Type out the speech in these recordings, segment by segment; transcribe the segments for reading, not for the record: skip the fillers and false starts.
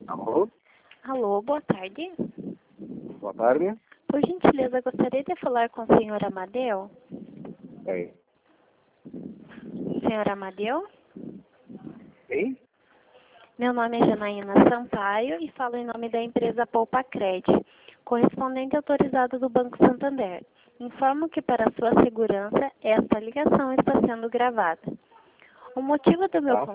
Alô? Alô, boa tarde. Boa tarde. Por gentileza, gostaria de falar com o senhor Amadeu. É. Senhor Amadeu? Quem? Meu nome é Janaína Sampaio e falo em nome da empresa Poupacred, correspondente autorizado do Banco Santander. Informo que para sua segurança, esta ligação está sendo gravada. O motivo do meu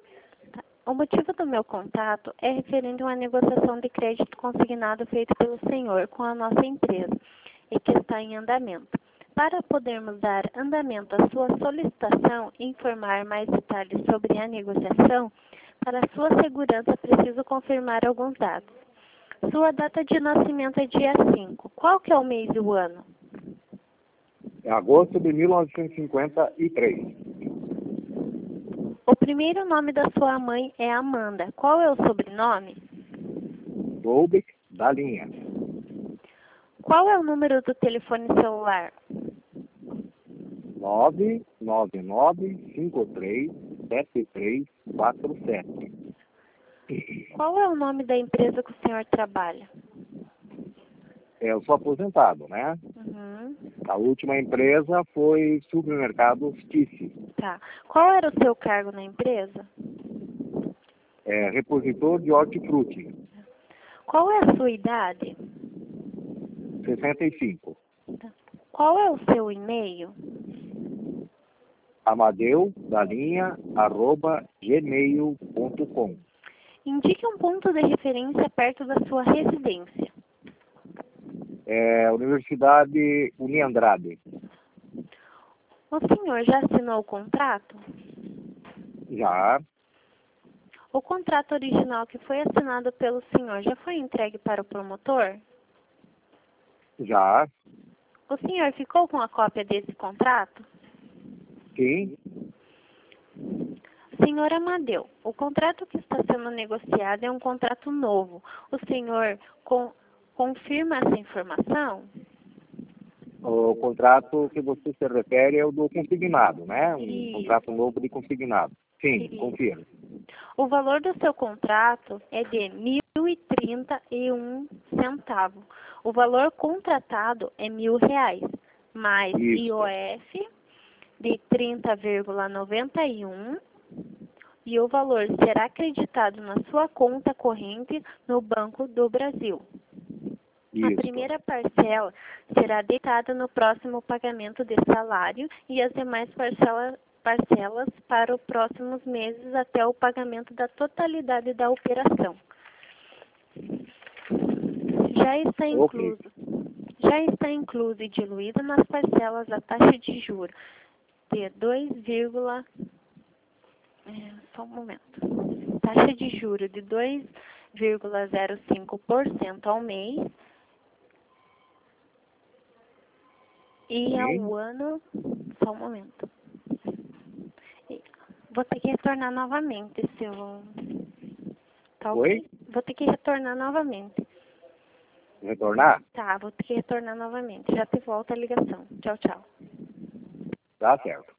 contato é referente a uma negociação de crédito consignado feito pelo senhor com a nossa empresa e que está em andamento. Para podermos dar andamento à sua solicitação e informar mais detalhes sobre a negociação, para sua segurança preciso confirmar alguns dados. Sua data de nascimento é dia 5. Qual que é o mês e o ano? Em agosto de 1953. O primeiro nome da sua mãe é Amanda. Qual é o sobrenome? Golbeck da linha. Qual é o número do telefone celular? 999537347. Qual é o nome da empresa que o senhor trabalha? Eu sou aposentado, né? Uhum. A última empresa foi Supermercado Stice. Tá. Qual era o seu cargo na empresa? Repositor de hortifruti. Qual é a sua idade? 65. Tá. Qual é o seu e-mail? Amadeu da linha @gmail.com. Indique um ponto de referência perto da sua residência. Universidade Uniandrade. O senhor já assinou o contrato? Já. O contrato original que foi assinado pelo senhor já foi entregue para o promotor? Já. O senhor ficou com a cópia desse contrato? Sim. Senhor Amadeu, o contrato que está sendo negociado é um contrato novo. O senhor confirma essa informação? O contrato que você se refere é o do consignado, né? Um contrato novo de consignado. Sim, confirmo. O valor do seu contrato é de R$ 1.031. O valor contratado é R$ 1.000, mais IOF de 30,91 e o valor será acreditado na sua conta corrente no Banco do Brasil. A primeira parcela será deitada no próximo pagamento de salário e as demais parcelas para os próximos meses até o pagamento da totalidade da operação. Já está incluso e diluído nas parcelas a taxa de juros de taxa de juros de 2,05% ao mês e ao ano. Só um momento. Vou ter que retornar novamente, seu. Tá ok? Oi? Vou ter que retornar novamente. Retornar? Tá, vou ter que retornar novamente. Já te volta a ligação. Tchau, tchau. Tá certo.